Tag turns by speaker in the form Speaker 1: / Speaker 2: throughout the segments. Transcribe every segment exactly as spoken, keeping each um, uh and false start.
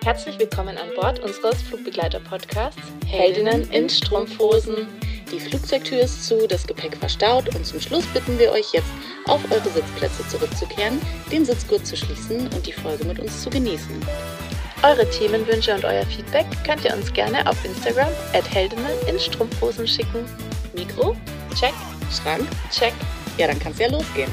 Speaker 1: Herzlich willkommen an Bord unseres Flugbegleiter-Podcasts Heldinnen in Strumpfhosen. Die Flugzeugtür ist zu, das Gepäck verstaut und zum Schluss bitten wir euch jetzt, auf eure Sitzplätze zurückzukehren, den Sitzgurt zu schließen und die Folge mit uns zu genießen. Eure Themenwünsche und euer Feedback könnt ihr uns gerne auf Instagram at Heldinnen in Strumpfhosen schicken. Mikro? Check. Schrank? Check. Ja, dann kann's ja losgehen.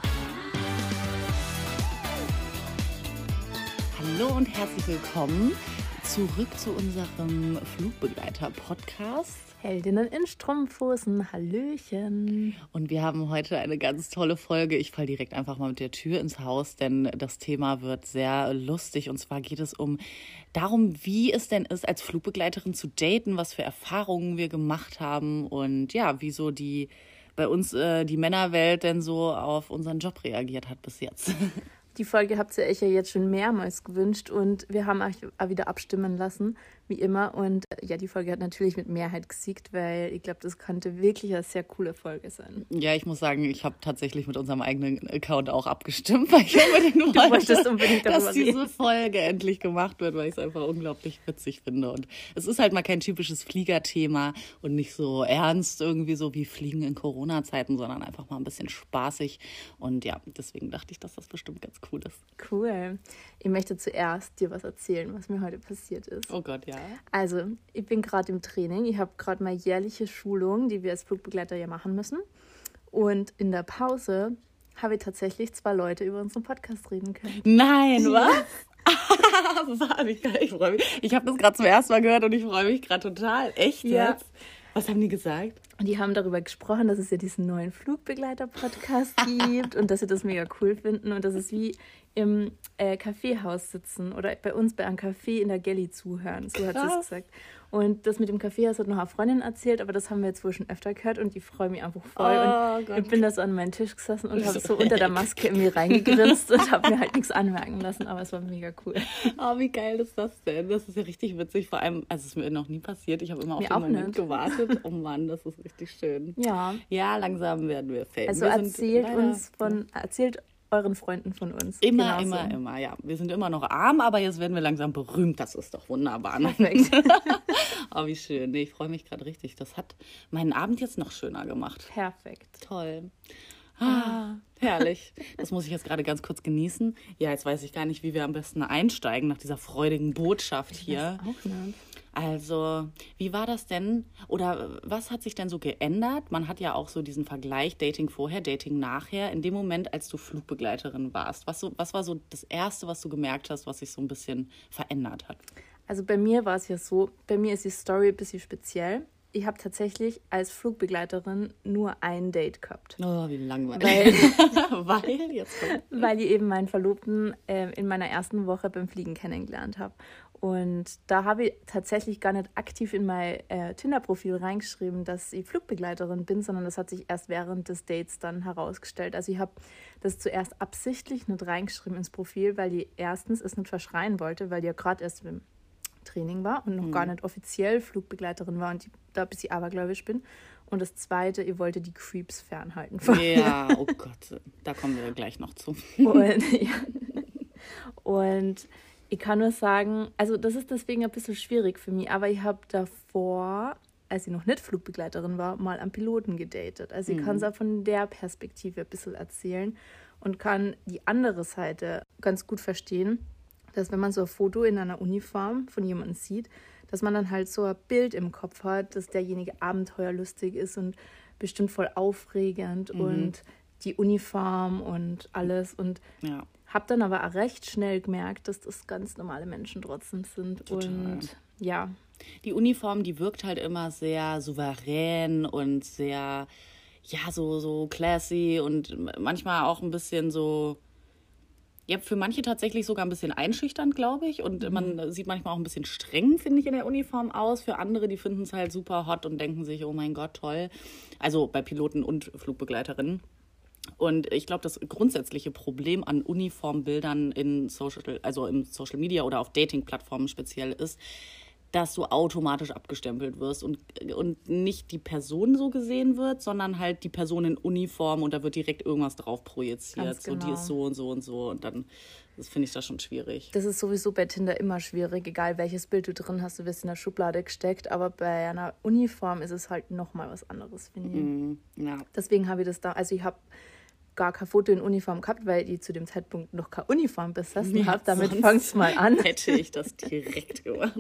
Speaker 2: Hallo und herzlich willkommen zurück zu unserem Flugbegleiter-Podcast.
Speaker 1: Heldinnen in Strumpfhosen, Hallöchen.
Speaker 2: Und wir haben heute eine ganz tolle Folge. Ich falle direkt einfach mal mit der Tür ins Haus, denn das Thema wird sehr lustig. Und zwar geht es um darum, wie es denn ist, als Flugbegleiterin zu daten, was für Erfahrungen wir gemacht haben und ja, wieso die bei uns äh, die Männerwelt denn so auf unseren Job reagiert hat bis jetzt.
Speaker 1: Die Folge habt ihr euch ja jetzt schon mehrmals gewünscht und wir haben euch auch wieder abstimmen lassen, wie immer. Und ja, die Folge hat natürlich mit Mehrheit gesiegt, weil ich glaube, das könnte wirklich eine sehr coole Folge sein.
Speaker 2: Ja, ich muss sagen, ich habe tatsächlich mit unserem eigenen Account auch abgestimmt, weil ich unbedingt wollte,
Speaker 1: unbedingt
Speaker 2: dass
Speaker 1: reden.
Speaker 2: diese Folge endlich gemacht wird, weil ich es einfach unglaublich witzig finde. Und es ist halt mal kein typisches Fliegerthema und nicht so ernst irgendwie so wie Fliegen in Corona-Zeiten, sondern einfach mal ein bisschen spaßig. Und ja, deswegen dachte ich, dass das bestimmt ganz cool ist.
Speaker 1: Cool. Ich möchte zuerst dir was erzählen, was mir heute passiert ist.
Speaker 2: Oh Gott, ja.
Speaker 1: Also, ich bin gerade im Training. Ich habe gerade mal jährliche Schulung, die wir als Flugbegleiter ja machen müssen. Und in der Pause habe ich tatsächlich zwei Leute über unseren Podcast reden können.
Speaker 2: Nein, was? War nicht geil. Ich freue mich. Ich habe das gerade zum ersten Mal gehört und ich freue mich gerade total. Echt
Speaker 1: Ja.
Speaker 2: jetzt? Was haben die gesagt?
Speaker 1: Und die haben darüber gesprochen, dass es ja diesen neuen Flugbegleiter-Podcast gibt und dass sie das mega cool finden und dass es wie im äh, Kaffeehaus sitzen oder bei uns bei einem Café in der Gelli zuhören. So hat sie es gesagt. Und das mit dem Kaffeehaus hat noch eine Freundin erzählt, aber das haben wir jetzt wohl schon öfter gehört und die freuen mich einfach voll.
Speaker 2: Oh,
Speaker 1: und
Speaker 2: Gott.
Speaker 1: ich bin da so an meinen Tisch gesessen und habe so unter der Maske in mir reingegrinst und habe mir halt nichts anmerken lassen, aber es war mega cool.
Speaker 2: Oh, wie geil ist das denn? Das ist ja richtig witzig. Vor allem, also es ist mir noch nie passiert. Ich habe immer auf
Speaker 1: Mir
Speaker 2: den
Speaker 1: auch
Speaker 2: Moment
Speaker 1: nicht.
Speaker 2: gewartet. Oh Mann, das ist richtig schön.
Speaker 1: Ja,
Speaker 2: Ja, langsam werden wir Fan.
Speaker 1: also
Speaker 2: wir sind
Speaker 1: erzählt
Speaker 2: leider-
Speaker 1: uns von, erzählt euren Freunden von uns.
Speaker 2: Immer,
Speaker 1: Genauso.
Speaker 2: immer, immer, ja. Wir sind immer noch arm, aber jetzt werden wir langsam berühmt. Das ist doch wunderbar. Ne?
Speaker 1: Perfekt.
Speaker 2: Oh, wie schön. Nee, ich freue mich gerade richtig. Das hat meinen Abend jetzt noch schöner gemacht.
Speaker 1: Perfekt.
Speaker 2: Toll. Ah, herrlich. Das muss ich jetzt gerade ganz kurz genießen. Ja, jetzt weiß ich gar nicht, wie wir am besten einsteigen nach dieser freudigen Botschaft hier.
Speaker 1: Auch nicht.
Speaker 2: Also, wie war das denn? Oder was hat sich denn so geändert? Man hat ja auch so diesen Vergleich Dating vorher, Dating nachher. In dem Moment, als du Flugbegleiterin warst, was, so, was war so das Erste, was du gemerkt hast, was sich so ein bisschen verändert hat?
Speaker 1: Also bei mir war es ja so, bei mir ist die Story ein bisschen speziell. Ich habe tatsächlich als Flugbegleiterin nur ein Date gehabt.
Speaker 2: Oh, wie langweilig.
Speaker 1: Weil,
Speaker 2: Weil, jetzt kommt.
Speaker 1: weil ich eben meinen Verlobten äh, in meiner ersten Woche beim Fliegen kennengelernt habe. Und da habe ich tatsächlich gar nicht aktiv in mein äh, Tinder-Profil reingeschrieben, dass ich Flugbegleiterin bin, sondern das hat sich erst während des Dates dann herausgestellt. Also ich habe das zuerst absichtlich nicht reingeschrieben ins Profil, weil ich erstens es nicht verschreien wollte, weil ich ja gerade erst im Training war und noch
Speaker 2: Mhm.
Speaker 1: gar nicht offiziell Flugbegleiterin war und ich da ein bisschen abergläubisch bin. Und das Zweite, ich wollte die Creeps fernhalten von mir.
Speaker 2: Ja, oh Gott, da kommen wir gleich noch zu.
Speaker 1: Und, ja. und ich kann nur sagen, also das ist deswegen ein bisschen schwierig für mich, aber ich habe davor, als ich noch nicht Flugbegleiterin war, mal einen Piloten gedatet. Also ich kann es auch von der Perspektive ein bisschen erzählen und kann die andere Seite ganz gut verstehen, dass wenn man so ein Foto in einer Uniform von jemandem sieht, dass man dann halt so ein Bild im Kopf hat, dass derjenige abenteuerlustig ist und bestimmt voll aufregend
Speaker 2: Mhm.
Speaker 1: und die Uniform und alles und
Speaker 2: Ja.
Speaker 1: habe dann aber auch recht schnell gemerkt, dass das ganz normale Menschen trotzdem sind.
Speaker 2: Total.
Speaker 1: Und ja,
Speaker 2: Die Uniform, die wirkt halt immer sehr souverän und sehr, ja, so, so classy und manchmal auch ein bisschen so, ja, für manche tatsächlich sogar ein bisschen einschüchternd, glaube ich. Und man sieht manchmal auch ein bisschen streng, finde ich, in der Uniform aus. Für andere, die finden es halt super hot und denken sich, oh mein Gott, toll. Also bei Piloten und Flugbegleiterinnen. Und ich glaube, das grundsätzliche Problem an Uniformbildern in Social, also im Social Media oder auf Dating-Plattformen speziell ist, dass du automatisch abgestempelt wirst und, und nicht die Person so gesehen wird, sondern halt die Person in Uniform und da wird direkt irgendwas drauf projiziert.
Speaker 1: Ganz genau.
Speaker 2: So, die ist so und so und so und dann, das finde ich da schon schwierig.
Speaker 1: Das ist sowieso bei Tinder immer schwierig, egal welches Bild du drin hast, du wirst in der Schublade gesteckt, aber bei einer Uniform ist es halt nochmal was anderes, finde ich.
Speaker 2: Mm, ja.
Speaker 1: Deswegen habe ich das da, also ich habe gar kein Foto in Uniform gehabt, weil ich zu dem Zeitpunkt noch keine Uniform besessen
Speaker 2: Ja,
Speaker 1: habe. Damit
Speaker 2: sonst
Speaker 1: fang's mal an.
Speaker 2: Hätte ich das direkt gemacht.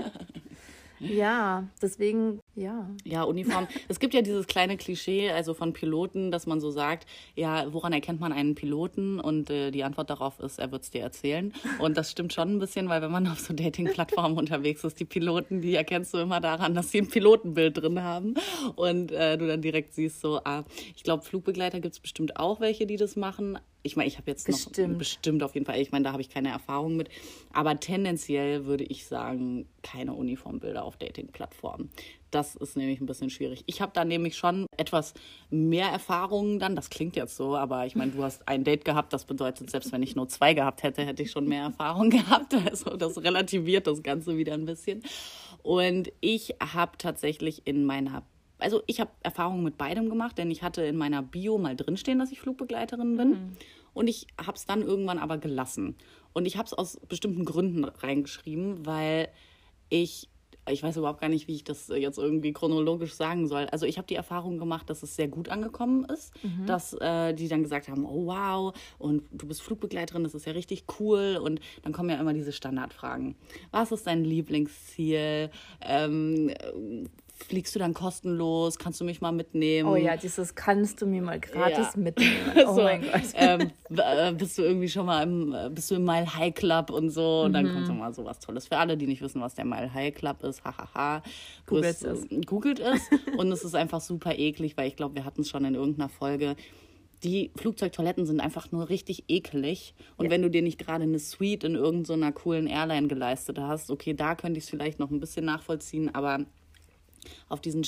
Speaker 1: Ja, deswegen, ja.
Speaker 2: Ja, Uniform. Es gibt ja dieses kleine Klischee, also von Piloten, dass man so sagt, ja, woran erkennt man einen Piloten? Und äh, die Antwort darauf ist, er wird es dir erzählen. Und das stimmt schon ein bisschen, weil wenn man auf so Dating-Plattformen unterwegs ist, die Piloten, die erkennst du immer daran, dass sie ein Pilotenbild drin haben. Und äh, du dann direkt siehst so, ah, ich glaube, Flugbegleiter gibt es bestimmt auch welche, die das machen. Ich meine, ich habe jetzt noch
Speaker 1: Bestimmt.
Speaker 2: bestimmt auf jeden Fall, ich meine, da habe ich keine Erfahrung mit, aber tendenziell würde ich sagen, keine Uniformbilder auf Dating-Plattformen. Das ist nämlich ein bisschen schwierig. Ich habe da nämlich schon etwas mehr Erfahrungen dann, das klingt jetzt so, aber ich meine, du hast ein Date gehabt, das bedeutet, selbst wenn ich nur zwei gehabt hätte, hätte ich schon mehr Erfahrung gehabt. Also das relativiert das Ganze wieder ein bisschen. Und ich habe tatsächlich in meiner Also ich habe Erfahrungen mit beidem gemacht, denn ich hatte in meiner Bio mal drinstehen, dass ich Flugbegleiterin bin. Mhm. Und ich habe es dann irgendwann aber gelassen. Und ich habe es aus bestimmten Gründen reingeschrieben, weil ich, ich weiß überhaupt gar nicht, wie ich das jetzt irgendwie chronologisch sagen soll. Also ich habe die Erfahrung gemacht, dass es sehr gut angekommen ist, mhm. dass äh, die dann gesagt haben, oh wow, und du bist Flugbegleiterin, das ist ja richtig cool. Und dann kommen ja immer diese Standardfragen. Was ist dein Lieblingsziel? Ähm, Fliegst du dann kostenlos? Kannst du mich mal mitnehmen?
Speaker 1: Oh ja, dieses kannst du mir mal gratis
Speaker 2: ja.
Speaker 1: mitnehmen. Oh
Speaker 2: so,
Speaker 1: mein Gott.
Speaker 2: Ähm, bist du irgendwie schon mal im, bist du im Mile High Club und so? Und dann
Speaker 1: Mhm.
Speaker 2: kommt so mal sowas Tolles. Für alle, die nicht wissen, was der Mile High Club ist, hahaha.
Speaker 1: Googelt es.
Speaker 2: Googelt es. Und es ist einfach super eklig, weil ich glaube, wir hatten es schon in irgendeiner Folge. Die Flugzeugtoiletten sind einfach nur richtig eklig. Und ja. wenn du dir nicht gerade eine Suite in irgendeiner coolen Airline geleistet hast, okay, da könnte ich es vielleicht noch ein bisschen nachvollziehen, aber auf diesen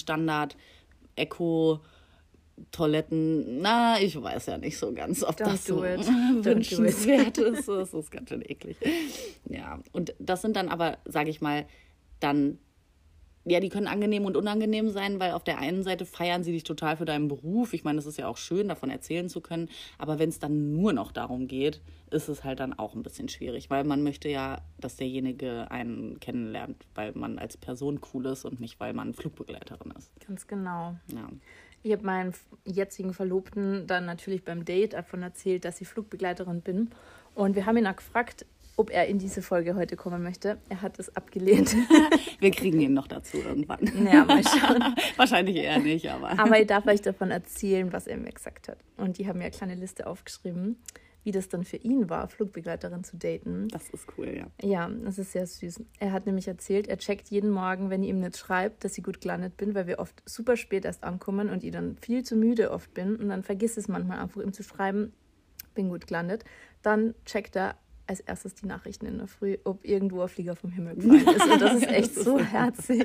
Speaker 2: Standard-Eco-Toiletten, na, ich weiß ja nicht so ganz, ob
Speaker 1: Don't
Speaker 2: das so
Speaker 1: wünschenswert
Speaker 2: ist. Das ist ganz schön eklig. Ja, und das sind dann aber, sage ich mal, dann, ja, die können angenehm und unangenehm sein, weil auf der einen Seite feiern sie dich total für deinen Beruf. Ich meine, das ist ja auch schön, davon erzählen zu können. Aber wenn es dann nur noch darum geht, ist es halt dann auch ein bisschen schwierig. Weil man möchte ja, dass derjenige einen kennenlernt, weil man als Person cool ist und nicht, weil man Flugbegleiterin ist.
Speaker 1: Ganz genau.
Speaker 2: Ja.
Speaker 1: Ich habe meinen jetzigen Verlobten dann natürlich beim Date davon erzählt, dass ich Flugbegleiterin bin. Und wir haben ihn auch gefragt, ob er in diese Folge heute kommen möchte. Er hat es abgelehnt.
Speaker 2: Wir kriegen ihn noch dazu irgendwann.
Speaker 1: Ja, mal schauen.
Speaker 2: Wahrscheinlich eher nicht, aber...
Speaker 1: Aber ich darf euch davon erzählen, was er mir gesagt hat. Und die haben mir eine kleine Liste aufgeschrieben, wie das dann für ihn war, Flugbegleiterin zu daten.
Speaker 2: Das ist cool, ja.
Speaker 1: Ja, das ist sehr süß. Er hat nämlich erzählt, er checkt jeden Morgen, wenn ich ihm nicht schreibe, dass ich gut gelandet bin, weil wir oft super spät erst ankommen und ich dann viel zu müde oft bin. Und dann vergisst es manchmal einfach, ihm zu schreiben, bin gut gelandet. Dann checkt er als erstes die Nachrichten in der Früh, ob irgendwo ein Flieger vom Himmel gefallen ist. Und das ist echt so herzig.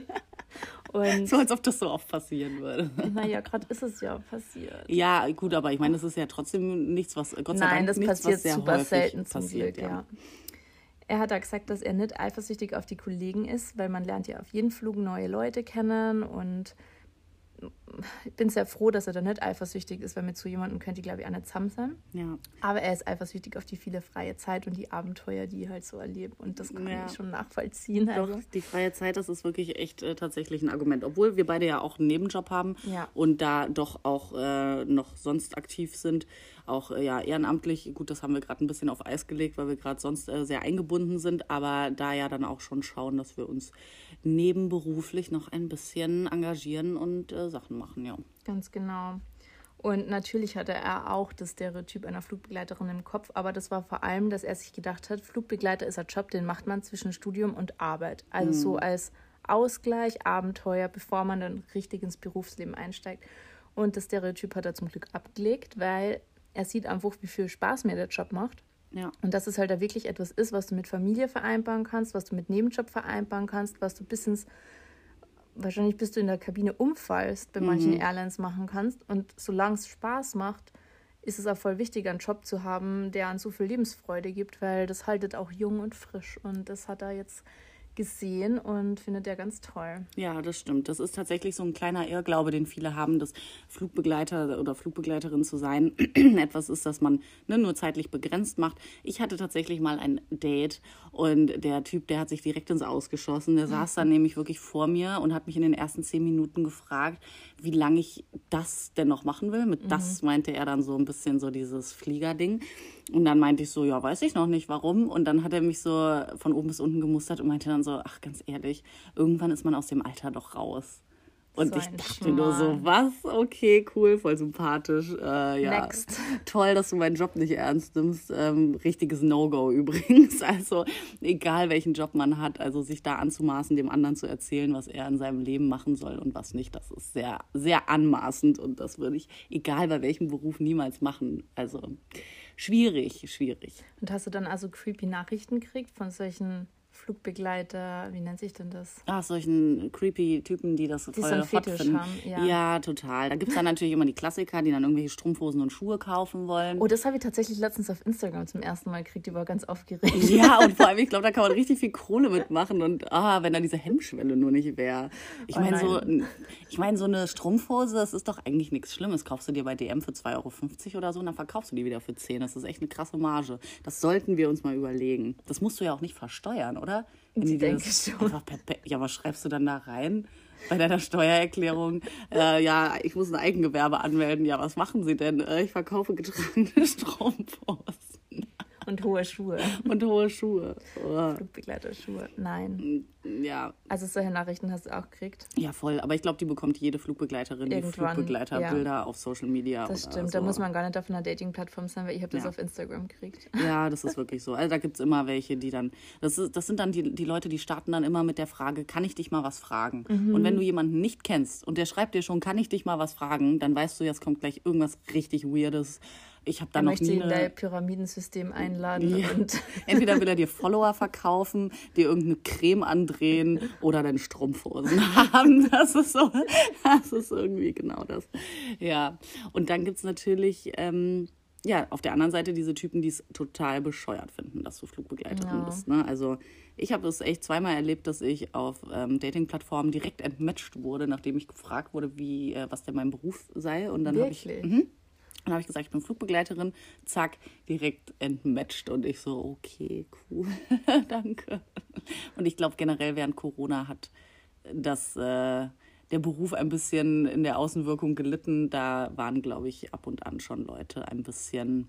Speaker 1: Und
Speaker 2: so, als ob das so oft passieren würde.
Speaker 1: Naja, gerade ist es ja passiert.
Speaker 2: Ja, gut, aber ich meine, das ist ja trotzdem nichts, was, Gott sei
Speaker 1: Nein,
Speaker 2: Dank,
Speaker 1: das
Speaker 2: nichts,
Speaker 1: passiert
Speaker 2: was sehr
Speaker 1: super
Speaker 2: häufig
Speaker 1: selten zum
Speaker 2: passiert,
Speaker 1: Glück,
Speaker 2: ja.
Speaker 1: ja. Er hat da gesagt, dass er nicht eifersüchtig auf die Kollegen ist, weil man lernt ja auf jeden Flug neue Leute kennen und ich bin sehr froh, dass er da nicht eifersüchtig ist, weil mit so jemandem könnte ich, glaube ich, auch nicht zusammen sein.
Speaker 2: Ja.
Speaker 1: Aber er ist eifersüchtig auf die viele freie Zeit und die Abenteuer, die ich halt so erlebe. Und das kann
Speaker 2: Ja.
Speaker 1: ich schon nachvollziehen.
Speaker 2: Doch,
Speaker 1: Also.
Speaker 2: die freie Zeit, das ist wirklich echt äh, tatsächlich ein Argument. Obwohl wir beide ja auch einen Nebenjob haben
Speaker 1: Ja.
Speaker 2: und da doch auch äh, noch sonst aktiv sind, auch äh, ja ehrenamtlich. Gut, das haben wir gerade ein bisschen auf Eis gelegt, weil wir gerade sonst äh, sehr eingebunden sind, aber da ja dann auch schon schauen, dass wir uns nebenberuflich noch ein bisschen engagieren und äh, Sachen machen, ja.
Speaker 1: Ganz genau. Und natürlich hatte er auch das Stereotyp einer Flugbegleiterin im Kopf, aber das war vor allem, dass er sich gedacht hat, Flugbegleiter ist ein Job, den macht man zwischen Studium und Arbeit. Also mhm. so als Ausgleich, Abenteuer, bevor man dann richtig ins Berufsleben einsteigt. Und das Stereotyp hat er zum Glück abgelegt, weil er sieht einfach, wie viel Spaß mir der Job macht.
Speaker 2: Ja.
Speaker 1: Und dass es halt da wirklich etwas ist, was du mit Familie vereinbaren kannst, was du mit Nebenjob vereinbaren kannst, was du bis ins, wahrscheinlich bis du in der Kabine umfallst, bei mhm. manchen Airlines machen kannst. Und solange es Spaß macht, ist es auch voll wichtig, einen Job zu haben, der an so viel Lebensfreude gibt, weil das haltet auch jung und frisch. Und das hat er jetzt gesehen und finde der ganz toll.
Speaker 2: Ja, das stimmt. Das ist tatsächlich so ein kleiner Irrglaube, den viele haben, dass Flugbegleiter oder Flugbegleiterin zu sein etwas ist, das man ne, nur zeitlich begrenzt macht. Ich hatte tatsächlich mal ein Date und der Typ, der hat sich direkt ins Aus geschossen. Der saß dann nämlich wirklich vor mir und hat mich in den ersten zehn Minuten gefragt, wie lange ich das denn noch machen will. Mit mhm. das meinte er dann so ein bisschen so dieses Fliegerding. Und dann meinte ich so, ja, weiß ich noch nicht, warum. Und dann hat er mich so von oben bis unten gemustert und meinte dann so, ach, ganz ehrlich, irgendwann ist man aus dem Alter doch raus. Und so ich dachte Schmarrn. Nur so, was? Okay, cool, voll sympathisch. Äh, ja. Next. Toll, dass du meinen Job nicht ernst nimmst. Ähm, richtiges No-Go übrigens. Also egal, welchen Job man hat, also sich da anzumaßen, dem anderen zu erzählen, was er in seinem Leben machen soll und was nicht, das ist sehr, sehr anmaßend. Und das würde ich, egal bei welchem Beruf, niemals machen. Also schwierig, schwierig.
Speaker 1: Und hast du dann also creepy Nachrichten gekriegt von solchen Flugbegleiter, wie nennt sich denn das?
Speaker 2: Ach, solchen creepy Typen, die das die voll so hot finden. Haben, ja. ja, total. Da gibt es dann natürlich immer die Klassiker, die dann irgendwelche Strumpfhosen und Schuhe kaufen wollen.
Speaker 1: Oh, das habe ich tatsächlich letztens auf Instagram zum ersten Mal gekriegt. Die war ganz aufgeregt.
Speaker 2: Ja, und vor allem, ich glaube, da kann man richtig viel Kohle mitmachen. Und ah, wenn da diese Hemmschwelle nur nicht wäre. Ich meine, oh so, ich mein, so eine Strumpfhose, das ist doch eigentlich nichts Schlimmes. Kaufst du dir bei D M für zwei Euro fünfzig oder so und dann verkaufst du die wieder für zehn. Das ist echt eine krasse Marge. Das sollten wir uns mal überlegen. Das musst du ja auch nicht versteuern, oder? Wenn
Speaker 1: ich denke schon.
Speaker 2: Ja, was schreibst du dann da rein bei deiner Steuererklärung? Äh, ja, ich muss ein Eigengewerbe anmelden. Ja, was machen Sie denn? Äh, ich verkaufe getragene Strumpfhosen.
Speaker 1: Und hohe Schuhe.
Speaker 2: Und hohe Schuhe. Oh.
Speaker 1: Flugbegleiterschuhe. Nein.
Speaker 2: Ja.
Speaker 1: Also solche Nachrichten hast du auch gekriegt?
Speaker 2: Ja, voll. Aber ich glaube, die bekommt jede Flugbegleiterin, Irgendwann, die Flugbegleiterbilder ja. auf Social Media.
Speaker 1: Das stimmt. So. Da muss man gar nicht auf einer Dating-Plattform sein, weil ich habe das ja. auf Instagram gekriegt.
Speaker 2: Ja, das ist wirklich so. Also da gibt es immer welche, die dann... Das, ist, das sind dann die, die Leute, die starten dann immer mit der Frage, kann ich dich mal was fragen? Mhm. Und wenn du jemanden nicht kennst und der schreibt dir schon, kann ich dich mal was fragen, dann weißt du, jetzt kommt gleich irgendwas richtig Weirdes. Ich habe da noch
Speaker 1: nie eine... dein Pyramidensystem einladen.
Speaker 2: Ja.
Speaker 1: Und
Speaker 2: entweder will er dir Follower verkaufen, dir irgendeine Creme andrehen oder deine Strumpfhosen haben. Das ist so, das ist irgendwie genau das. Ja, und dann gibt es natürlich, ähm, ja, auf der anderen Seite diese Typen, die es total bescheuert finden, dass du Flugbegleiterin ja. bist. Ne? Also ich habe es echt zweimal erlebt, dass ich auf ähm, Dating-Plattformen direkt entmatcht wurde, nachdem ich gefragt wurde, wie, äh, was denn mein Beruf sei. Und dann habe ich... Mh, Dann habe ich gesagt, ich bin Flugbegleiterin, zack, direkt entmatcht. Und ich so, okay, cool, danke. Und ich glaube, generell während Corona hat das, äh, der Beruf ein bisschen in der Außenwirkung gelitten. Da waren, glaube ich, ab und an schon Leute ein bisschen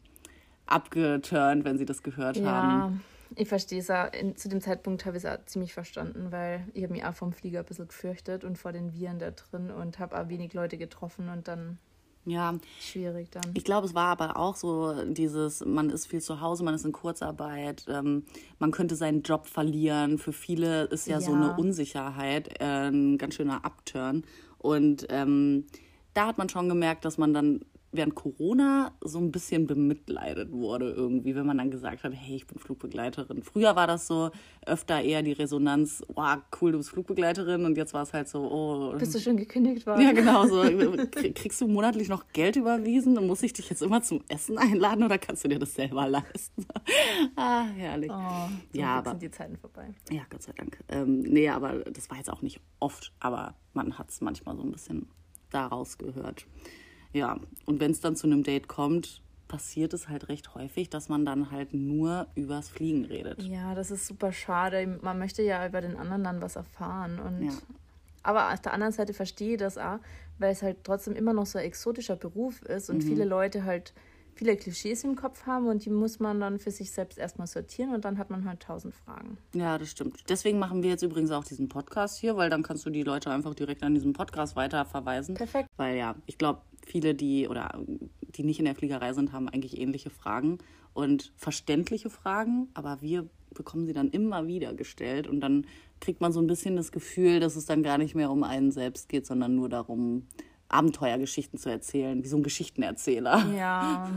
Speaker 2: abgeturnt, wenn sie das gehört
Speaker 1: ja,
Speaker 2: haben.
Speaker 1: Ich verstehe es auch. In, zu dem Zeitpunkt habe ich es auch ziemlich verstanden, weil ich habe mich auch vom Flieger ein bisschen gefürchtet und vor den Viren da drin und habe auch wenig Leute getroffen und dann...
Speaker 2: Ja,
Speaker 1: schwierig dann.
Speaker 2: Ich glaube, es war aber auch so dieses, man ist viel zu Hause, man ist in Kurzarbeit, ähm, man könnte seinen Job verlieren. Für viele ist ja, ja. so eine Unsicherheit äh, ein ganz schöner Upturn. Und ähm, da hat man schon gemerkt, dass man dann während Corona so ein bisschen bemitleidet wurde irgendwie, wenn man dann gesagt hat, hey, ich bin Flugbegleiterin. Früher war das so öfter eher die Resonanz, wow, cool, du bist Flugbegleiterin, und jetzt war es halt so, oh.
Speaker 1: Bist du schon gekündigt worden?
Speaker 2: Ja, genau, so, kriegst du monatlich noch Geld überwiesen, dann muss ich dich jetzt immer zum Essen einladen oder kannst du dir das selber leisten? Ah, herrlich.
Speaker 1: Oh, zum ja, aber sind die Zeiten vorbei.
Speaker 2: Ja, Gott sei Dank. Ähm, nee, aber das war jetzt auch nicht oft, aber man hat es manchmal so ein bisschen daraus gehört. Ja, und wenn es dann zu einem Date kommt, passiert es halt recht häufig, dass man dann halt nur übers Fliegen redet.
Speaker 1: Ja, das ist super schade. Man möchte ja über den anderen dann was erfahren. Und
Speaker 2: ja.
Speaker 1: Aber auf der anderen Seite verstehe ich das auch, weil es halt trotzdem immer noch so ein exotischer Beruf ist und mhm. viele Leute halt viele Klischees im Kopf haben und die muss man dann für sich selbst erstmal sortieren und dann hat man halt tausend Fragen.
Speaker 2: Ja, das stimmt. Deswegen machen wir jetzt übrigens auch diesen Podcast hier, weil dann kannst du die Leute einfach direkt an diesen Podcast weiterverweisen.
Speaker 1: Perfekt.
Speaker 2: Weil ja, ich glaube, viele, die oder die nicht in der Fliegerei sind, haben eigentlich ähnliche Fragen und verständliche Fragen, aber wir bekommen sie dann immer wieder gestellt und dann kriegt man so ein bisschen das Gefühl, dass es dann gar nicht mehr um einen selbst geht, sondern nur darum, Abenteuergeschichten zu erzählen, wie so ein Geschichtenerzähler.
Speaker 1: Ja.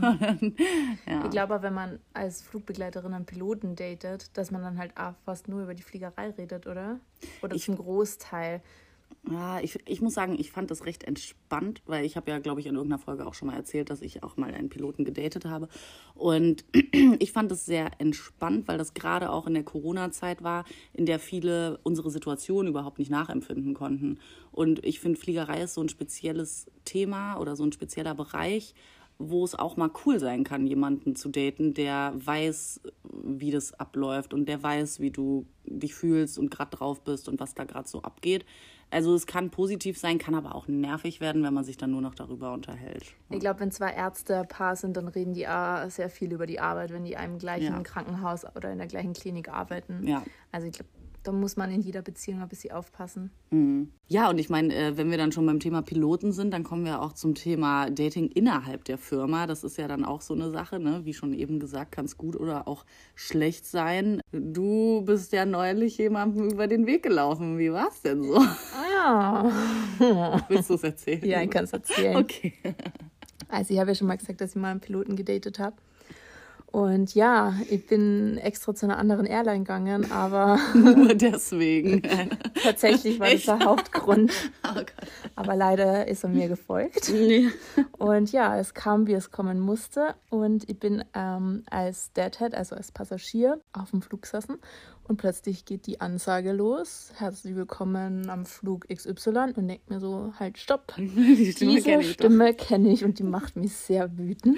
Speaker 1: ja. Ich glaube, wenn man als Flugbegleiterin einen Piloten datet, dass man dann halt auch fast nur über die Fliegerei redet, oder? Oder
Speaker 2: ich,
Speaker 1: zum Großteil.
Speaker 2: Ja, ich, ich muss sagen, ich fand das recht entspannt, weil ich habe ja, glaube ich, in irgendeiner Folge auch schon mal erzählt, dass ich auch mal einen Piloten gedatet habe. Und ich fand das sehr entspannt, weil das gerade auch in der Corona-Zeit war, in der viele unsere Situation überhaupt nicht nachempfinden konnten. Und ich finde, Fliegerei ist so ein spezielles Thema oder so ein spezieller Bereich, wo es auch mal cool sein kann, jemanden zu daten, der weiß, wie das abläuft und der weiß, wie du dich fühlst und gerade drauf bist und was da gerade so abgeht. Also es kann positiv sein, kann aber auch nervig werden, wenn man sich dann nur noch darüber unterhält.
Speaker 1: Ich glaube, wenn zwei Ärzte ein Paar sind, dann reden die auch sehr viel über die Arbeit, wenn die einem gleichen
Speaker 2: Ja.
Speaker 1: Krankenhaus oder in der gleichen Klinik arbeiten.
Speaker 2: Ja.
Speaker 1: Also ich glaube, da muss man in jeder Beziehung ein bisschen aufpassen.
Speaker 2: Mhm. Ja, und ich meine, äh, wenn wir dann schon beim Thema Piloten sind, dann kommen wir auch zum Thema Dating innerhalb der Firma. Das ist ja dann auch so eine Sache, ne? Wie schon eben gesagt, kann es gut oder auch schlecht sein. Du bist ja neulich jemandem über den Weg gelaufen. Wie war es denn so?
Speaker 1: Ah ja.
Speaker 2: Willst du es erzählen?
Speaker 1: Ja, ich kann es erzählen.
Speaker 2: Okay.
Speaker 1: Also ich habe ja schon mal gesagt, dass ich mal einen Piloten gedatet habe. Und ja, ich bin extra zu einer anderen Airline gegangen, aber
Speaker 2: Nur deswegen.
Speaker 1: tatsächlich war das
Speaker 2: Echt?
Speaker 1: der Hauptgrund.
Speaker 2: Oh Gott.
Speaker 1: Aber leider ist er mir gefolgt.
Speaker 2: Ja.
Speaker 1: Und ja, es kam, wie es kommen musste. Und ich bin ähm, als Deadhead, also als Passagier, auf dem Flug gesessen. Und plötzlich geht die Ansage los. Herzlich willkommen am Flug X Y. Und denke mir so, halt, stopp.
Speaker 2: Die Stimme
Speaker 1: Diese
Speaker 2: kenne ich doch.
Speaker 1: Stimme kenne ich und die macht mich sehr wütend.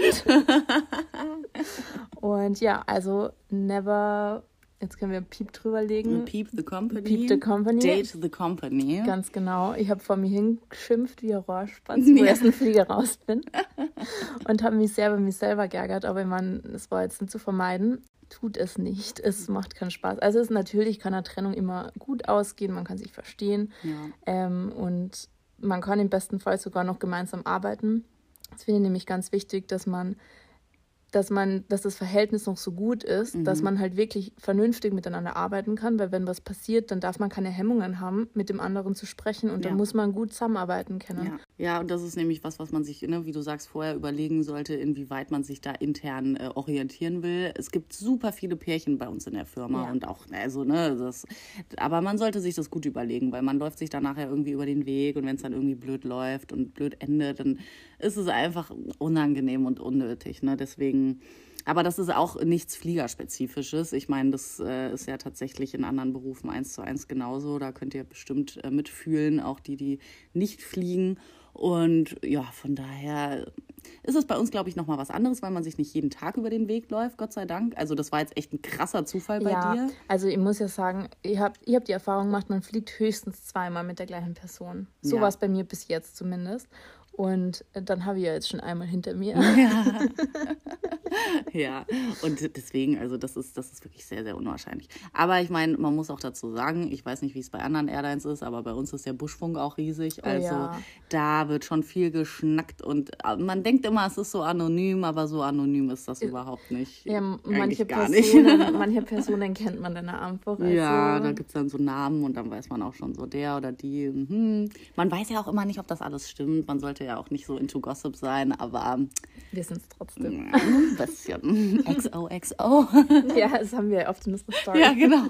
Speaker 1: Und ja, also never, jetzt können wir ein Piep drüber legen.
Speaker 2: Peep the company.
Speaker 1: Peep the company.
Speaker 2: Date the company.
Speaker 1: Ganz genau. Ich habe vor mir hingeschimpft wie ein Rohrspatz, wo ich aus dem Flieger raus bin. Und habe mich sehr über mich selber geärgert. Aber ich meine, es war jetzt nicht zu vermeiden. Tut es nicht. Es macht keinen Spaß. Also es ist natürlich, kann eine Trennung immer gut ausgehen. Man kann sich verstehen.
Speaker 2: Ja.
Speaker 1: Ähm, und man kann im besten Fall sogar noch gemeinsam arbeiten. Das finde ich nämlich ganz wichtig, dass man dass man, dass das Verhältnis noch so gut ist,
Speaker 2: Mhm.
Speaker 1: dass man halt wirklich vernünftig miteinander arbeiten kann, weil wenn was passiert, dann darf man keine Hemmungen haben, mit dem anderen zu sprechen und
Speaker 2: Ja.
Speaker 1: dann muss man gut zusammenarbeiten können.
Speaker 2: Ja. ja, und das ist nämlich was, was man sich, ne, wie du sagst, vorher überlegen sollte, inwieweit man sich da intern äh, orientieren will. Es gibt super viele Pärchen bei uns in der Firma
Speaker 1: Ja.
Speaker 2: und auch, also, ne, das, aber man sollte sich das gut überlegen, weil man läuft sich dann nachher irgendwie über den Weg und wenn es dann irgendwie blöd läuft und blöd endet, dann ist es einfach unangenehm und unnötig, ne, deswegen. Aber das ist auch nichts Fliegerspezifisches. Ich meine, das äh, ist ja tatsächlich in anderen Berufen eins zu eins genauso. Da könnt ihr bestimmt äh, mitfühlen, auch die, die nicht fliegen. Und ja, von daher ist es bei uns, glaube ich, nochmal was anderes, weil man sich nicht jeden Tag über den Weg läuft, Gott sei Dank. Also das war jetzt echt ein krasser Zufall bei
Speaker 1: Ja,
Speaker 2: dir.
Speaker 1: also ich muss ja sagen, ich habe ich hab die Erfahrung gemacht, man fliegt höchstens zweimal mit der gleichen Person. So
Speaker 2: Ja.
Speaker 1: war es bei mir bis jetzt zumindest. Und dann habe ich ja jetzt schon einmal hinter mir.
Speaker 2: Ja. Ja, und deswegen, also das ist, das ist wirklich sehr, sehr unwahrscheinlich. Aber ich meine, man muss auch dazu sagen, ich weiß nicht, wie es bei anderen Airlines ist, aber bei uns ist der Buschfunk auch riesig. Also
Speaker 1: ja.
Speaker 2: da wird schon viel geschnackt und man denkt immer, es ist so anonym, aber so anonym ist das überhaupt nicht.
Speaker 1: Ja,
Speaker 2: Eigentlich
Speaker 1: manche
Speaker 2: gar
Speaker 1: Personen,
Speaker 2: nicht.
Speaker 1: manche Personen kennt man dann einfach. Also,
Speaker 2: Ja, da gibt es dann so Namen und dann weiß man auch schon so der oder die. Mhm. Man weiß ja auch immer nicht, ob das alles stimmt. Man sollte ja auch nicht so into Gossip sein, aber
Speaker 1: wir sind es trotzdem.
Speaker 2: ja, ein bisschen. X O X O.
Speaker 1: Ja, das haben wir oft in unserer Story.
Speaker 2: Ja, genau.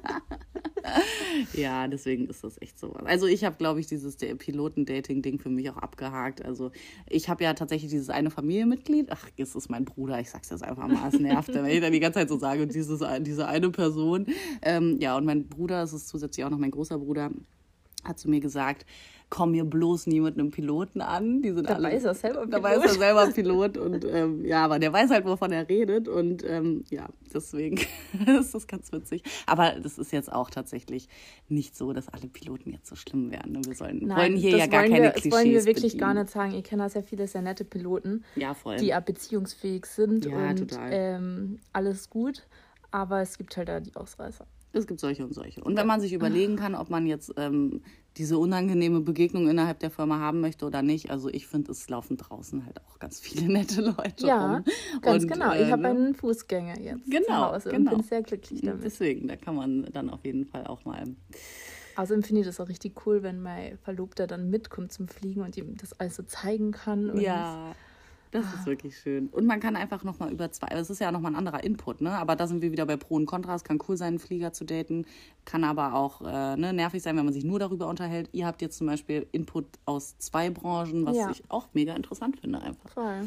Speaker 2: Ja, deswegen ist das echt so. Also ich habe, glaube ich, dieses Piloten-Dating-Ding für mich auch abgehakt. Also ich habe ja tatsächlich dieses eine Familienmitglied. Ach, es ist mein Bruder. Ich sag's jetzt einfach mal. Es nervt, wenn ich dann die ganze Zeit so sage, dieses, diese eine Person. Ähm, ja, und mein Bruder, das ist zusätzlich auch noch mein großer Bruder, hat zu mir gesagt, komm mir bloß nie mit einem Piloten an. Die sind
Speaker 1: Dabei
Speaker 2: alle,
Speaker 1: ist er selber Pilot.
Speaker 2: Dabei ist er selber Pilot. Und ähm, ja, aber der weiß halt, wovon er redet. Und ähm, ja, deswegen ist das ganz witzig. Aber das ist jetzt auch tatsächlich nicht so, dass alle Piloten jetzt so schlimm wären. Wir sollen,
Speaker 1: Nein,
Speaker 2: wollen hier
Speaker 1: das
Speaker 2: ja gar
Speaker 1: wollen
Speaker 2: keine
Speaker 1: wir,
Speaker 2: Klischees
Speaker 1: Das wollen wir wirklich
Speaker 2: bedienen.
Speaker 1: gar nicht sagen. Ich kenne auch sehr viele sehr nette Piloten,
Speaker 2: Ja, voll.
Speaker 1: die auch beziehungsfähig sind
Speaker 2: Ja,
Speaker 1: und
Speaker 2: total.
Speaker 1: ähm, alles gut. Aber es gibt halt da die Ausreißer.
Speaker 2: Es gibt solche und solche. Und wenn man sich überlegen kann, ob man jetzt ähm, diese unangenehme Begegnung innerhalb der Firma haben möchte oder nicht, also ich finde, es laufen draußen halt auch ganz viele nette Leute
Speaker 1: Ja,
Speaker 2: rum.
Speaker 1: ganz
Speaker 2: Und,
Speaker 1: genau.
Speaker 2: äh,
Speaker 1: Ich habe
Speaker 2: ne?
Speaker 1: einen Fußgänger jetzt
Speaker 2: Genau,
Speaker 1: zu Hause
Speaker 2: genau.
Speaker 1: und bin sehr glücklich damit.
Speaker 2: Deswegen, da kann man dann auf jeden Fall auch mal.
Speaker 1: Außerdem finde ich das auch richtig cool, wenn mein Verlobter dann mitkommt zum Fliegen und ihm das alles so zeigen kann. Und
Speaker 2: Ja. Das ist wirklich schön. Und man kann einfach nochmal über zwei, es ist ja nochmal ein anderer Input, ne? Aber da sind wir wieder bei Pro und Contra. Es kann cool sein, einen Flieger zu daten, kann aber auch äh, ne, nervig sein, wenn man sich nur darüber unterhält. Ihr habt jetzt zum Beispiel Input aus zwei Branchen, was
Speaker 1: Ja.
Speaker 2: ich auch mega interessant finde einfach.
Speaker 1: Voll.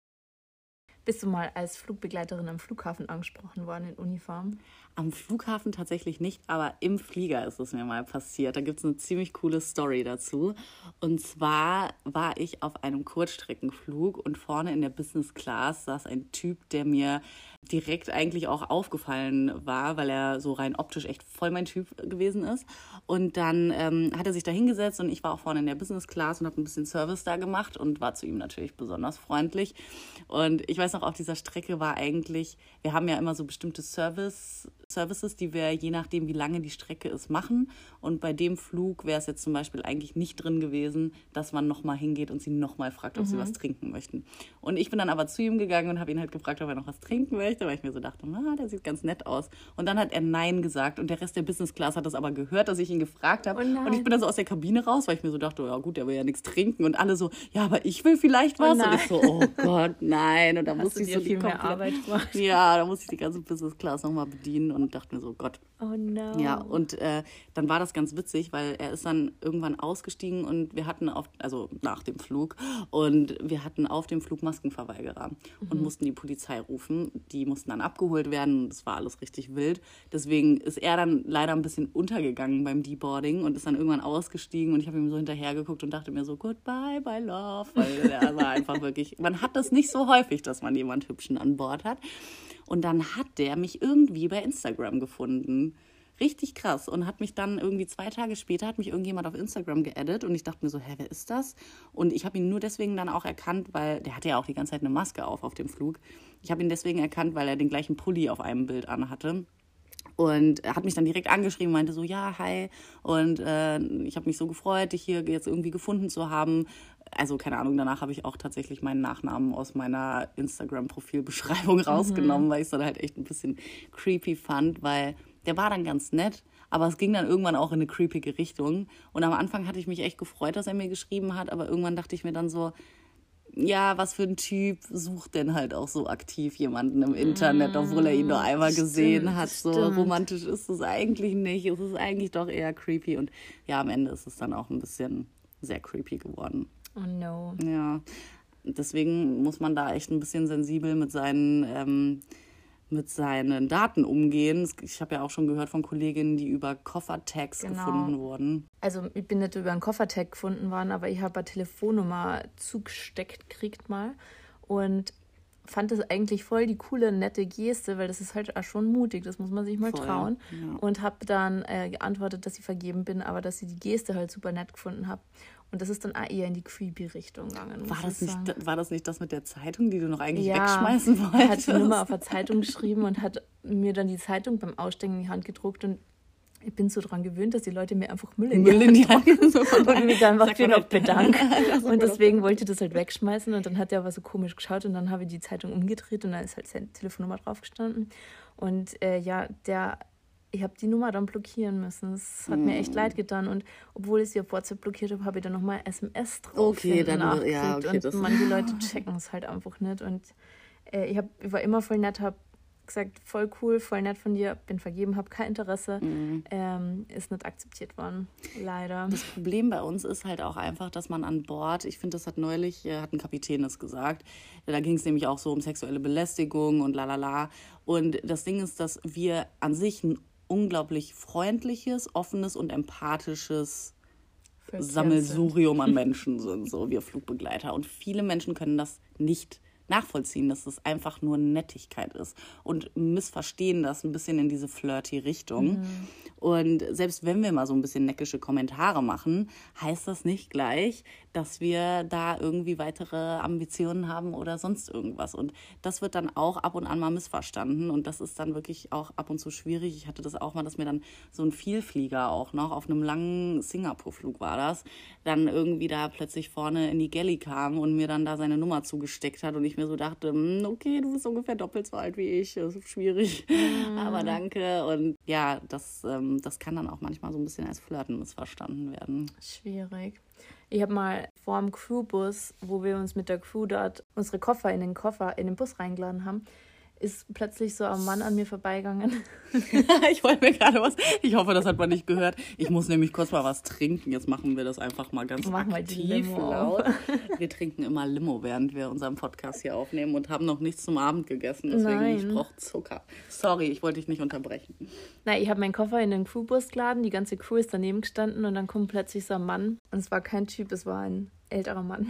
Speaker 1: Bist du mal als Flugbegleiterin am Flughafen angesprochen worden in Uniform?
Speaker 2: Am Flughafen tatsächlich nicht, aber im Flieger ist es mir mal passiert. Da gibt es eine ziemlich coole Story dazu. Und zwar war ich auf einem Kurzstreckenflug und vorne in der Business Class saß ein Typ, der mir direkt eigentlich auch aufgefallen war, weil er so rein optisch echt voll mein Typ gewesen ist. Und dann ähm, hat er sich da hingesetzt und ich war auch vorne in der Business Class und habe ein bisschen Service da gemacht und war zu ihm natürlich besonders freundlich. Und ich weiß noch, auf dieser Strecke war eigentlich, wir haben ja immer so bestimmte Service, Services, die wir je nachdem, wie lange die Strecke ist, machen. Und bei dem Flug wäre es jetzt zum Beispiel eigentlich nicht drin gewesen, dass man nochmal hingeht und sie nochmal fragt, ob mhm. sie was trinken möchten. Und ich bin dann aber zu ihm gegangen und habe ihn halt gefragt, ob er noch was trinken möchte, weil ich mir so dachte, na, der sieht ganz nett aus. Und dann hat er Nein gesagt und der Rest der Business Class hat das aber gehört, dass ich ihn gefragt habe.
Speaker 1: Oh
Speaker 2: und ich bin dann so aus der Kabine raus, weil ich mir so dachte, ja gut, der will ja nichts trinken. Und alle so, ja, aber ich will vielleicht was.
Speaker 1: Oh
Speaker 2: und ich so, oh Gott, nein. Und dann
Speaker 1: Hast
Speaker 2: musste
Speaker 1: du
Speaker 2: ich
Speaker 1: dir
Speaker 2: so
Speaker 1: viel
Speaker 2: die
Speaker 1: mehr
Speaker 2: komplett-
Speaker 1: Arbeit gemacht?
Speaker 2: Ja, da musste ich die ganze Business Class nochmal bedienen und dachte mir so, Gott.
Speaker 1: Oh no.
Speaker 2: Ja, und äh, dann war das ganz witzig, weil er ist dann irgendwann ausgestiegen und wir hatten auf, also nach dem Flug, und wir hatten auf dem Flug Maskenverweigerer mhm. und mussten die Polizei rufen. Die mussten dann abgeholt werden, das war alles richtig wild. Deswegen ist er dann leider ein bisschen untergegangen beim Deboarding und ist dann irgendwann ausgestiegen und ich habe ihm so hinterher geguckt und dachte mir so, goodbye, bye love, weil er war einfach wirklich, man hat das nicht so häufig, dass man jemand Hübschen an Bord hat. Und dann hat der mich irgendwie bei Instagram gefunden. Richtig krass. Und hat mich dann irgendwie zwei Tage später, hat mich irgendjemand auf Instagram geaddet. Und ich dachte mir so, hä, wer ist das? Und ich habe ihn nur deswegen dann auch erkannt, weil der hatte ja auch die ganze Zeit eine Maske auf auf dem Flug. Ich habe ihn deswegen erkannt, weil er den gleichen Pulli auf einem Bild anhatte. Und er hat mich dann direkt angeschrieben, meinte so, ja, hi. Und äh, ich habe mich so gefreut, dich hier jetzt irgendwie gefunden zu haben. Also, keine Ahnung, danach habe ich auch tatsächlich meinen Nachnamen aus meiner Instagram-Profilbeschreibung rausgenommen, mhm. weil ich es dann halt echt ein bisschen creepy fand, weil der war dann ganz nett, aber es ging dann irgendwann auch in eine creepige Richtung. Und am Anfang hatte ich mich echt gefreut, dass er mir geschrieben hat, aber irgendwann dachte ich mir dann so, ja, was für ein Typ sucht denn halt auch so aktiv jemanden im Internet, obwohl er ihn nur einmal
Speaker 1: Stimmt,
Speaker 2: gesehen hat. So
Speaker 1: stimmt.
Speaker 2: romantisch ist es eigentlich nicht. Es ist eigentlich doch eher creepy. Und ja, am Ende ist es dann auch ein bisschen sehr creepy geworden.
Speaker 1: Oh no.
Speaker 2: Ja, deswegen muss man da echt ein bisschen sensibel mit seinen, ähm, mit seinen Daten umgehen. Ich habe ja auch schon gehört von Kolleginnen, die über Koffertags
Speaker 1: Genau.
Speaker 2: gefunden wurden.
Speaker 1: Also ich bin nicht über einen Koffertag gefunden worden, aber ich habe eine Telefonnummer zugesteckt gekriegt mal und fand das eigentlich voll die coole, nette Geste, weil das ist halt auch schon mutig, das muss man sich mal
Speaker 2: Voll,
Speaker 1: trauen.
Speaker 2: ja.
Speaker 1: Und habe dann äh, geantwortet, dass ich vergeben bin, aber dass ich die Geste halt super nett gefunden habe. Und das ist dann auch eher in die creepy Richtung gegangen.
Speaker 2: War
Speaker 1: muss
Speaker 2: das,
Speaker 1: ich sagen.
Speaker 2: nicht, war das nicht das mit der Zeitung, die du noch eigentlich
Speaker 1: Ja,
Speaker 2: wegschmeißen wolltest?
Speaker 1: Er hat die Nummer auf der Zeitung geschrieben und hat mir dann die Zeitung beim Aussteigen in die Hand gedruckt und ich bin so dran gewöhnt, dass die Leute mir einfach Müll in
Speaker 2: Müll in die Hand
Speaker 1: drücken und mich dann einfach
Speaker 2: Sag
Speaker 1: für
Speaker 2: mal
Speaker 1: noch bedanken.
Speaker 2: das
Speaker 1: Und deswegen wollte ich das halt wegschmeißen und dann hat er aber so komisch geschaut und dann habe ich die Zeitung umgedreht und dann ist halt seine Telefonnummer drauf gestanden. Und äh, ja, der, ich habe die Nummer dann blockieren müssen. Das hat mm. mir echt leid getan und obwohl ich sie auf WhatsApp blockiert habe, habe ich dann nochmal S M S drauf
Speaker 2: Okay, dann ja, okay,
Speaker 1: und
Speaker 2: das
Speaker 1: manche Leute checken es halt einfach nicht und äh, ich, hab, ich war immer voll nett, habe gesagt, voll cool, voll nett von dir, bin vergeben, habe kein Interesse, mhm. ähm, ist nicht akzeptiert worden, leider.
Speaker 2: Das Problem bei uns ist halt auch einfach, dass man an Bord, ich finde, das hat neulich, äh, hat ein Kapitän das gesagt, da ging es nämlich auch so um sexuelle Belästigung und lalala. Und das Ding ist, dass wir an sich ein unglaublich freundliches, offenes und empathisches Sammelsurium an Menschen sind, so wir Flugbegleiter. Und viele Menschen können das nicht nachvollziehen, dass es einfach nur Nettigkeit ist und missverstehen das ein bisschen in diese flirty Richtung. Mhm. Und selbst wenn wir mal so ein bisschen neckische Kommentare machen, heißt das nicht gleich, dass wir da irgendwie weitere Ambitionen haben oder sonst irgendwas. Und das wird dann auch ab und an mal missverstanden und das ist dann wirklich auch ab und zu schwierig. Ich hatte das auch mal, dass mir dann so ein Vielflieger auch noch auf einem langen Singapur-Flug war das, dann irgendwie da plötzlich vorne in die Galley kam und mir dann da seine Nummer zugesteckt hat und ich mir so dachte, okay, du bist ungefähr doppelt so alt wie ich, das ist schwierig, mhm. aber danke. Und ja, das ähm, ähm, das kann dann auch manchmal so ein bisschen als Flirten missverstanden werden.
Speaker 1: Schwierig. Ich habe mal vor dem Crewbus, wo wir uns mit der Crew dort unsere Koffer in den Koffer in den Bus reingeladen haben, ist plötzlich so ein Mann an mir vorbeigegangen.
Speaker 2: Ich wollte mir gerade was... Ich hoffe, das hat man nicht gehört. Ich muss nämlich kurz mal was trinken. Jetzt machen wir das einfach mal ganz Mach aktiv mal laut. Wir trinken immer Limo, während wir unseren Podcast hier aufnehmen und haben noch nichts zum Abend gegessen. Deswegen, Nein. ich brauche Zucker. Sorry, ich wollte dich nicht unterbrechen.
Speaker 1: Na, ich habe meinen Koffer in den Crewbus geladen. Die ganze Crew ist daneben gestanden und dann kommt plötzlich so ein Mann. Und es war kein Typ, es war ein älterer Mann.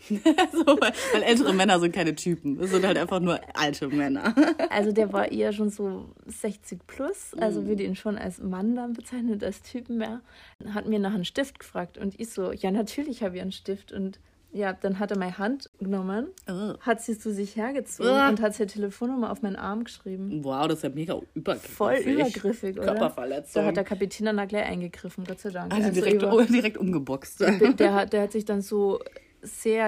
Speaker 2: so, weil, weil ältere Männer sind keine Typen. Es sind halt einfach nur alte Männer.
Speaker 1: Also der war eher schon so sechzig plus. Also mm. würde ihn schon als Mann dann bezeichnet, als Typen mehr. Hat mir nach einem Stift gefragt. Und ich so, ja natürlich habe ich einen Stift. Und ja, dann hat er meine Hand genommen, oh. hat sie zu sich hergezogen oh. und hat seine Telefonnummer auf meinen Arm geschrieben.
Speaker 2: Wow, das ist ja mega übergriffig.
Speaker 1: Voll übergriffig, oder?
Speaker 2: Körperverletzung.
Speaker 1: Da hat der Kapitän dann gleich eingegriffen, Gott sei Dank.
Speaker 2: Also, also direkt, über, direkt umgeboxt.
Speaker 1: Der hat, der hat sich dann so sehr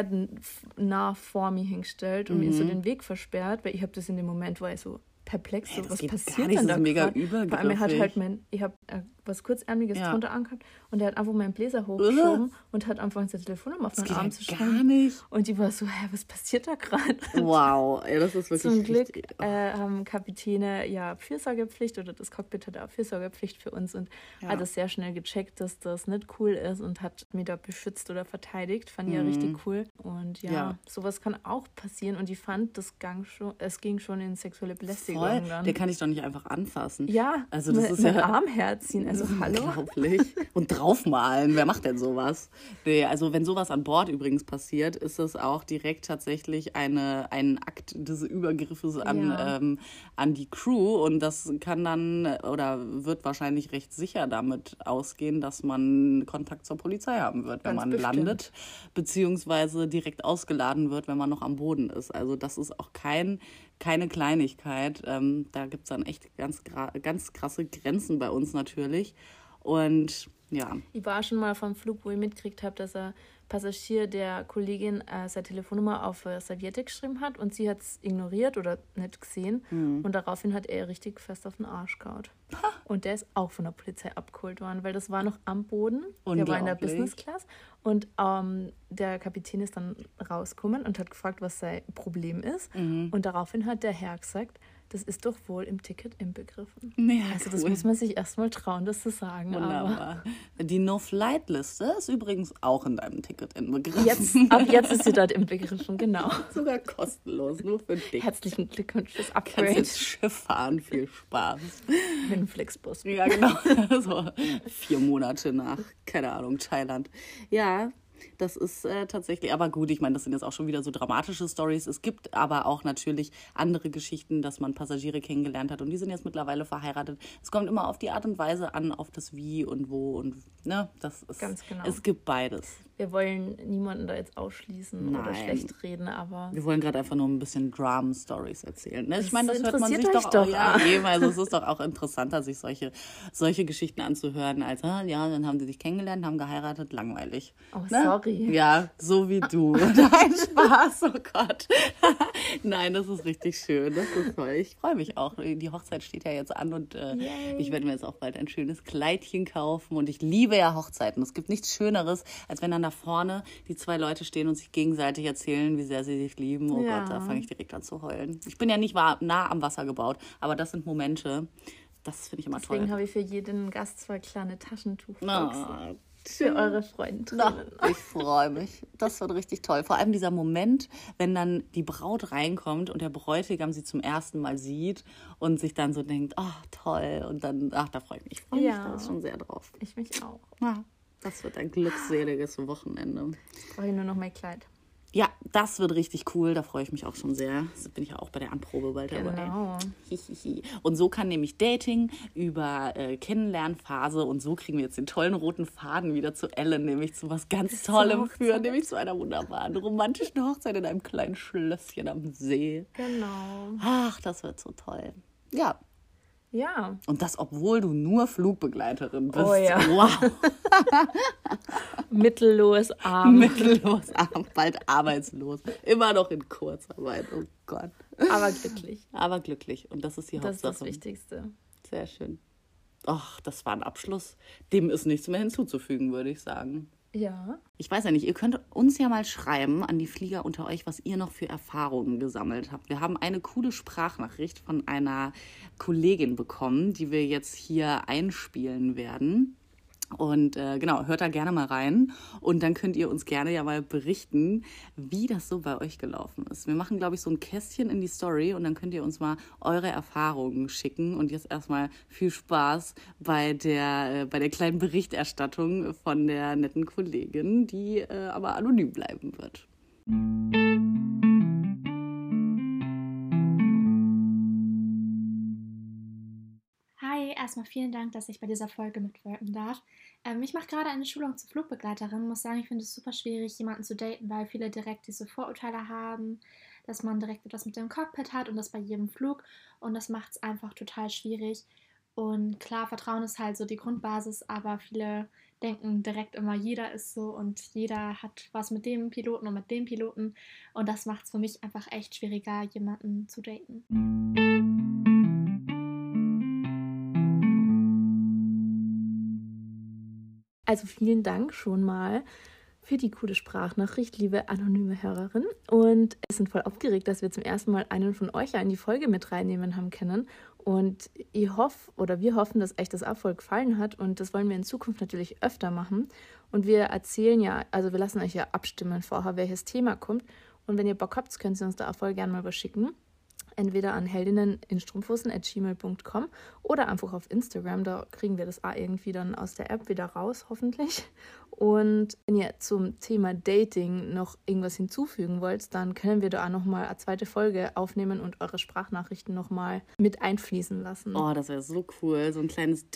Speaker 1: nah vor mir hingestellt und mhm. mir so den Weg versperrt, weil ich habe das in dem Moment, war ich so perplex, so, hey, was passiert denn da
Speaker 2: mega
Speaker 1: gerade? Vor allem, er hat halt mein, ich habe äh, was kurzärmeliges ja. drunter angehabt und er hat einfach meinen Bläser hochgeschoben uh. und hat einfach seine Telefonnummer auf meinen Arm zu schreiben. Gar nicht. Und die war so, hä, was passiert da gerade?
Speaker 2: Wow, ey, das ist wirklich
Speaker 1: Zum Glück äh, haben Kapitäne ja Fürsorgepflicht oder das Cockpit hat auch Fürsorgepflicht für uns und ja. hat es sehr schnell gecheckt, dass das nicht cool ist und hat mich da beschützt oder verteidigt. Fand ich mhm. ja richtig cool. Und ja, ja, sowas kann auch passieren und ich fand, das gang schon, es ging schon in sexuelle Belästigung.
Speaker 2: Voll, der kann ich doch nicht einfach anfassen.
Speaker 1: Ja,
Speaker 2: also das
Speaker 1: mit,
Speaker 2: ist
Speaker 1: mit
Speaker 2: ja
Speaker 1: Arm herziehen, also hallo.
Speaker 2: Unglaublich. Und draufmalen, wer macht denn sowas? Nee, also wenn sowas an Bord übrigens passiert, ist es auch direkt tatsächlich eine, ein Akt des Übergriffes an, ja. ähm, an die Crew und das kann dann oder wird wahrscheinlich recht sicher damit ausgehen, dass man Kontakt zur Polizei haben wird, wenn Ganz man bestimmt. landet, beziehungsweise direkt ausgeladen wird, wenn man noch am Boden ist. Also das ist auch kein Keine Kleinigkeit. Ähm, da gibt es dann echt ganz, ganz krasse Grenzen bei uns natürlich. Und ja.
Speaker 1: Ich war schon mal vom Flug, wo ich mitgekriegt habe, dass ein Passagier der Kollegin äh, seine Telefonnummer auf äh, Serviette geschrieben hat und sie hat es ignoriert oder nicht gesehen. Mhm. Und daraufhin hat er richtig fest auf den Arsch gehauen. Und der ist auch von der Polizei abgeholt worden, weil das war noch am Boden. Der war in der Business Class. Und ähm, der Kapitän ist dann rausgekommen und hat gefragt, was sein Problem ist. Mhm. Und daraufhin hat der Herr gesagt, das ist doch wohl im Ticket inbegriffen. Ja, also das cool. muss man sich erstmal trauen, das zu sagen.
Speaker 2: Wunderbar. Aber die No-Flight-Liste ist übrigens auch in deinem Ticket inbegriffen.
Speaker 1: Jetzt, ab jetzt ist sie dort inbegriffen, genau.
Speaker 2: Sogar kostenlos, nur für dich.
Speaker 1: Herzlichen Glückwunsch fürs Upgrade.
Speaker 2: Kannst jetzt Schiff fahren, viel Spaß.
Speaker 1: Mit dem Flixbus.
Speaker 2: Ja, genau. So vier Monate nach, keine Ahnung, Thailand. Ja, das ist äh, tatsächlich, aber gut, ich meine, das sind jetzt auch schon wieder so dramatische Storys. Es gibt aber auch natürlich andere Geschichten, dass man Passagiere kennengelernt hat und die sind jetzt mittlerweile verheiratet. Es kommt immer auf die Art und Weise an, auf das Wie und Wo und ne, das ist,
Speaker 1: Ganz genau.
Speaker 2: Es gibt beides.
Speaker 1: Wir wollen niemanden da jetzt ausschließen Nein. oder schlecht reden, aber...
Speaker 2: Wir wollen gerade einfach nur ein bisschen Drum-Stories erzählen. Ne? Ich meine, das hört man sich
Speaker 1: doch,
Speaker 2: doch
Speaker 1: auch
Speaker 2: ja, eben, also es ist doch auch interessanter, sich solche, solche Geschichten anzuhören, als, ah, ja, dann haben sie sich kennengelernt, haben geheiratet, langweilig.
Speaker 1: Oh, ne? Sorry.
Speaker 2: Ja, so wie du. Nein, Spaß, oh Gott. Nein, das ist richtig schön, das ist toll. Ich freue mich auch. Die Hochzeit steht ja jetzt an und äh, ich werde mir jetzt auch bald ein schönes Kleidchen kaufen und ich liebe ja Hochzeiten. Es gibt nichts Schöneres, als wenn dann da vorne die zwei Leute stehen und sich gegenseitig erzählen, wie sehr sie sich lieben. Oh ja. Gott, da fange ich direkt an zu heulen. Ich bin ja nicht nah am Wasser gebaut, aber das sind Momente, das finde ich immer
Speaker 1: Deswegen
Speaker 2: toll.
Speaker 1: Deswegen habe ich für jeden Gast zwei kleine Taschentuchboxen.
Speaker 2: Oh,
Speaker 1: für eure Freunde.
Speaker 2: Ich freue mich. Das wird richtig toll. Vor allem dieser Moment, wenn dann die Braut reinkommt und der Bräutigam sie zum ersten Mal sieht und sich dann so denkt, oh, toll. Und dann, ach, da freue ich mich. Ich freue mich
Speaker 1: ja.
Speaker 2: da schon sehr drauf.
Speaker 1: Ich mich auch.
Speaker 2: Ja. Das wird ein glückseliges Wochenende.
Speaker 1: Jetzt brauche ich nur noch mein Kleid.
Speaker 2: Ja, das wird richtig cool. Da freue ich mich auch schon sehr. Da bin ich ja auch bei der Anprobe bald dabei.
Speaker 1: Genau.
Speaker 2: Und so kann nämlich Dating über äh, Kennenlernphase und so kriegen wir jetzt den tollen roten Faden wieder zu Ellen, nämlich zu was ganz Tollem führen, nämlich zu einer wunderbaren romantischen Hochzeit in einem kleinen Schlösschen am See.
Speaker 1: Genau.
Speaker 2: Ach, das wird so toll. Ja.
Speaker 1: Ja.
Speaker 2: Und das, obwohl du nur Flugbegleiterin bist.
Speaker 1: Oh ja.
Speaker 2: Wow.
Speaker 1: Mittellos arm.
Speaker 2: Mittellos arm, bald arbeitslos. Immer noch in Kurzarbeit. Oh Gott.
Speaker 1: Aber glücklich.
Speaker 2: Aber glücklich. Und das ist die Hauptsache.
Speaker 1: Das ist das Wichtigste.
Speaker 2: Sehr schön. ach, das war ein Abschluss. Dem ist nichts mehr hinzuzufügen, würde ich sagen.
Speaker 1: Ja.
Speaker 2: Ich weiß ja nicht, ihr könnt uns ja mal schreiben an die Flieger unter euch, was ihr noch für Erfahrungen gesammelt habt. Wir haben eine coole Sprachnachricht von einer Kollegin bekommen, die wir jetzt hier einspielen werden. Und äh, genau, hört da gerne mal rein und dann könnt ihr uns gerne ja mal berichten, wie das so bei euch gelaufen ist. Wir machen, glaube ich, so ein Kästchen in die Story und dann könnt ihr uns mal eure Erfahrungen schicken. Und jetzt erstmal viel Spaß bei der, äh, bei der kleinen Berichterstattung von der netten Kollegin, die äh, aber anonym bleiben wird.
Speaker 3: Erstmal vielen Dank, dass ich bei dieser Folge mitwirken darf. Ähm, ich mache gerade eine Schulung zur Flugbegleiterin. Muss sagen, ich finde es super schwierig, jemanden zu daten, weil viele direkt diese Vorurteile haben, dass man direkt etwas mit dem Cockpit hat und das bei jedem Flug. Und das macht es einfach total schwierig. Und klar, Vertrauen ist halt so die Grundbasis, aber viele denken direkt immer, jeder ist so und jeder hat was mit dem Piloten und mit dem Piloten. Und das macht es für mich einfach echt schwieriger, jemanden zu daten.
Speaker 1: Also vielen Dank schon mal für die coole Sprachnachricht, liebe anonyme Hörerin. Und wir sind voll aufgeregt, dass wir zum ersten Mal einen von euch ja in die Folge mit reinnehmen haben können. Und ich hoffe, oder wir hoffen, dass euch das auch voll gefallen hat. Und das wollen wir in Zukunft natürlich öfter machen. Und wir erzählen ja, also wir lassen euch ja abstimmen vorher, welches Thema kommt. Und wenn ihr Bock habt, könnt ihr uns da auch voll gerne mal was schicken. Entweder an heldinnen in strumpfhosen at gmail punkt com oder einfach auf Instagram. Da kriegen wir das auch irgendwie dann aus der App wieder raus, hoffentlich. Und wenn ihr zum Thema Dating noch irgendwas hinzufügen wollt, dann können wir da auch nochmal eine zweite Folge aufnehmen und eure Sprachnachrichten nochmal mit einfließen lassen.
Speaker 2: Oh, das wäre so cool. So ein kleines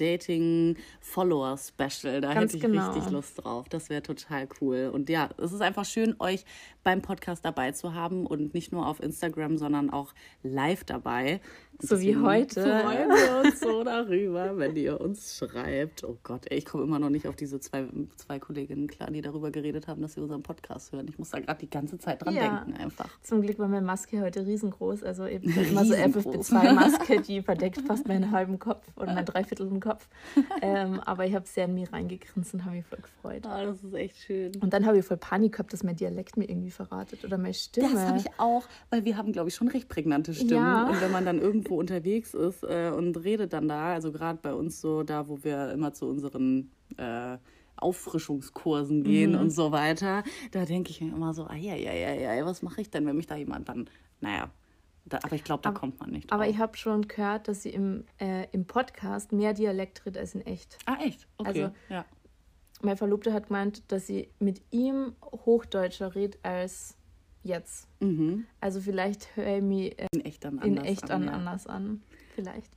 Speaker 2: Dating-Follower-Special. Da
Speaker 1: Ganz
Speaker 2: hätte ich
Speaker 1: genau.
Speaker 2: richtig Lust drauf. Das wäre total cool. Und ja, es ist einfach schön, euch beim Podcast dabei zu haben und nicht nur auf Instagram, sondern auch live dabei.
Speaker 1: So wie heute.
Speaker 2: Freuen wir uns so darüber, wenn ihr uns schreibt. Oh Gott, ey, ich komme immer noch nicht auf diese zwei, zwei Kolleginnen klar, die darüber geredet haben, dass sie unseren Podcast hören. Ich muss da gerade die ganze Zeit dran
Speaker 1: ja,
Speaker 2: denken einfach.
Speaker 1: Zum Glück war meine Maske heute riesengroß. Also eben immer so F F P zwei Maske, die verdeckt fast meinen halben Kopf oder meinen Dreiviertel Kopf. ähm, aber ich habe sehr in mich reingegrinst und habe mich voll gefreut.
Speaker 2: Oh, das ist echt schön.
Speaker 1: Und dann habe ich voll Panik gehabt, dass mein Dialekt mir irgendwie verratet oder meine Stimme.
Speaker 2: Das habe ich auch, weil wir haben, glaube ich, schon recht prägnante Stimmen. Ja. Und wenn man dann irgendwo unterwegs ist äh, und redet dann da, also gerade bei uns so da, wo wir immer zu unseren äh, Auffrischungskursen gehen mhm. und so weiter, da denke ich mir immer so, ah, ja, ja, ja, ja, was mache ich denn, wenn mich da jemand dann, naja, da, aber ich glaube, da
Speaker 1: aber,
Speaker 2: kommt man nicht drauf.
Speaker 1: Aber ich habe schon gehört, dass sie im, äh, im Podcast mehr Dialekt redet als in echt.
Speaker 2: Ah, echt? Okay,
Speaker 1: also,
Speaker 2: ja.
Speaker 1: Mein Verlobter hat gemeint, dass sie mit ihm Hochdeutscher redet als jetzt.
Speaker 2: Mhm.
Speaker 1: Also vielleicht höre ich mich äh,
Speaker 2: in echt, dann
Speaker 1: in
Speaker 2: anders,
Speaker 1: echt
Speaker 2: an,
Speaker 1: an,
Speaker 2: ja.
Speaker 1: anders an. Vielleicht.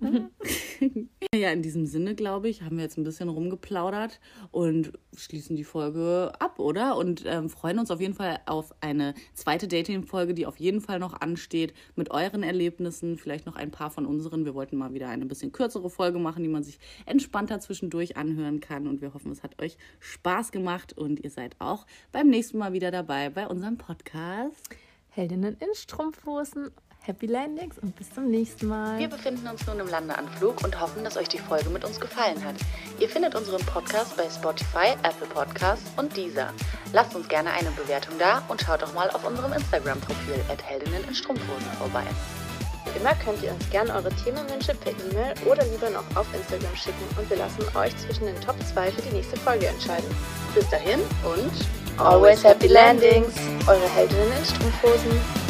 Speaker 2: Ja, in diesem Sinne, glaube ich, haben wir jetzt ein bisschen rumgeplaudert und schließen die Folge ab, oder? Und ähm, freuen uns auf jeden Fall auf eine zweite Dating-Folge, die auf jeden Fall noch ansteht, mit euren Erlebnissen, vielleicht noch ein paar von unseren. Wir wollten mal wieder eine bisschen kürzere Folge machen, die man sich entspannter zwischendurch anhören kann. Und wir hoffen, es hat euch Spaß gemacht und ihr seid auch beim nächsten Mal wieder dabei bei unserem Podcast
Speaker 1: Heldinnen in Strumpfhosen. Happy Landings und bis zum nächsten Mal.
Speaker 2: Wir befinden uns nun im Landeanflug und hoffen, dass euch die Folge mit uns gefallen hat. Ihr findet unseren Podcast bei Spotify, Apple Podcasts und Deezer. Lasst uns gerne eine Bewertung da und schaut doch mal auf unserem Instagram-Profil at heldinnen in Strumpfhosen vorbei.
Speaker 3: Wie immer könnt ihr uns gerne eure Themenwünsche per E-Mail oder lieber noch auf Instagram schicken und wir lassen euch zwischen den Top zwei für die nächste Folge entscheiden.
Speaker 2: Bis dahin und
Speaker 3: always happy landings! Eure Heldinnen in Strumpfhosen.